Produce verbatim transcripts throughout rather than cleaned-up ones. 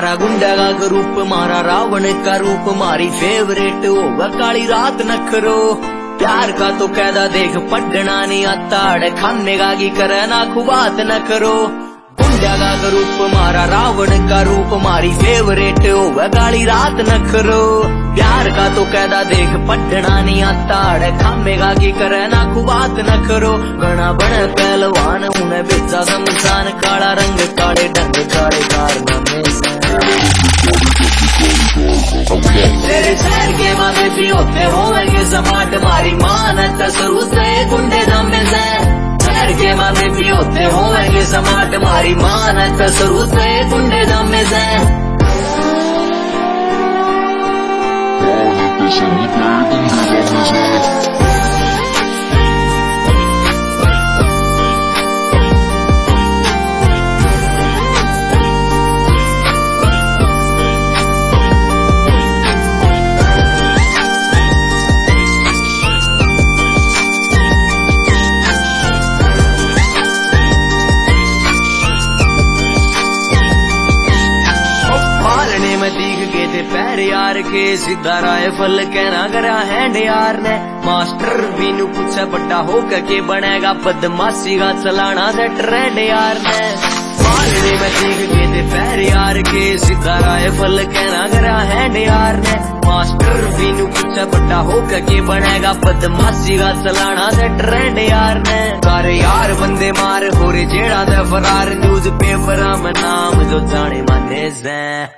मारा गुंडा का रूप, मारा रावण का रूप, मारी फेवरेट होगा काली रात नखरो। प्यार का तो कैदा देख पढ़ना नहीं आता, अड़ खाने का की करना खुबात न करो। गुंडा का रूप, मारा रावण का रूप, मारी फेवरेट होगा काली रात नखरो। प्यार का तो कैदा देख पढ़ना नहीं आता, अड़ खाने का की करना खुबात न करो। गणा बने पहलवान उन्हें बेचा शमशान, काला रंग काले ढंग काले कारनामे। तेरे शहर के मामे भी होते होंगे समाट, मारी मानत शुरू से गुंडे दमे से। शहर के मामे भी होते होंगे समाट, मारी मानत शुरू से गुंडे दमे से। पैर यार के सीधा राइफल कहना करा हैंड यार ने। मास्टर भी नु पूछा बड़ा होकर के बनेगा बदमाशी का चलाना से ट्रेंड यार ने। मारने में सीख के थे पैर यार के सीधा राइफल कहना करा हैंड यार ने। मास्टर भी नु पूछा बड़ा होकर के बनेगा बदमाशी का चलाना से ट्रेंड यार ने। सारे यार बंदे मार हो रे जेड़ा दे फरार, न्यूज पेपर में नाम जो जाने माने से।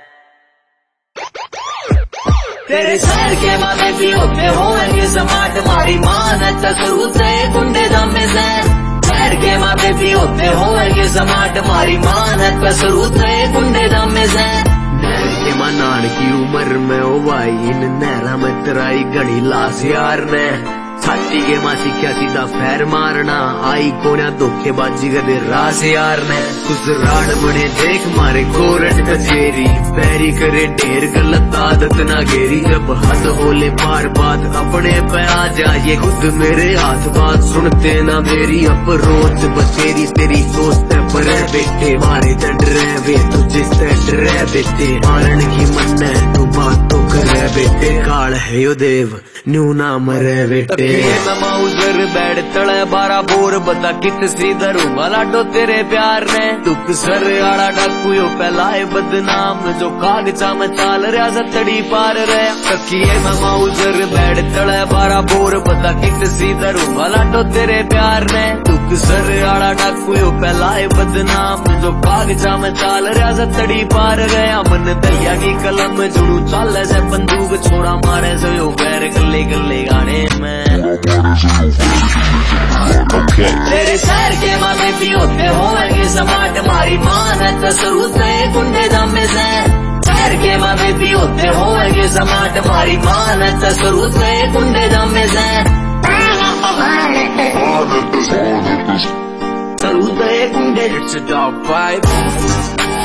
तेरे शहर के मामे भी होते होंगे समाट, मारी मानत शुरू से गुंडे दमे से। शहर के मामे भी होते होंगे समाट, मारी मानत शुरू से गुंडे दमे से। के मनान की उम्र में ओ भाई इन नहरा में तराई घड़ी लाश यार ने। छाती के मां सीखा सीधा फैर मारना, आई कोना धोखेबाजी करे रास यार ने। कुछ राड बने देख मारे कोरट कचेरी, पैरी करे ढेर गलत आदत ना घेरी। जब हद बोले बार बात अपने पे आ जाए खुद मेरे हाथ, बात सुनते ना मेरी अब रोज बसेरी। तेरी सोचते पर बेटे मारे डर रहे वे तुझे डर बेटे, मारन की मन है तू बात तो करे बेटे। काल है यो देव न्यू ना मरे बेटे। माउजर बैठ तले बारह बोर बता कित श्रीधर लाडो तेरे प्यार ने। दुख सर आड़ा डाकू यो पहलाए बदनाम, जो कागजा में चाल रहा सतड़ी पार रहे। तकिए में माउजर बैठ तले बारह बोर बता कित श्रीधर लाडो तेरे प्यार ने। दुख सर आड़ा डाकू यो पहलाए बदनाम, जो कागजा में चाल रहा सतड़ी पार गया। मन दैया की कलम जुड़ू चाल से बंदूक छोड़ा मारे से यो पैर गले गले गाने में। Okay. तेरे शहर के मामे भी होते होंगे समाट, मारी मानत शुरू से गुंडे दमे से। शहर के मामे भी होते होंगे समाट, मारी मानत शुरू से गुंडे दमे से। शुरू से गुंडे, it's a dog fight।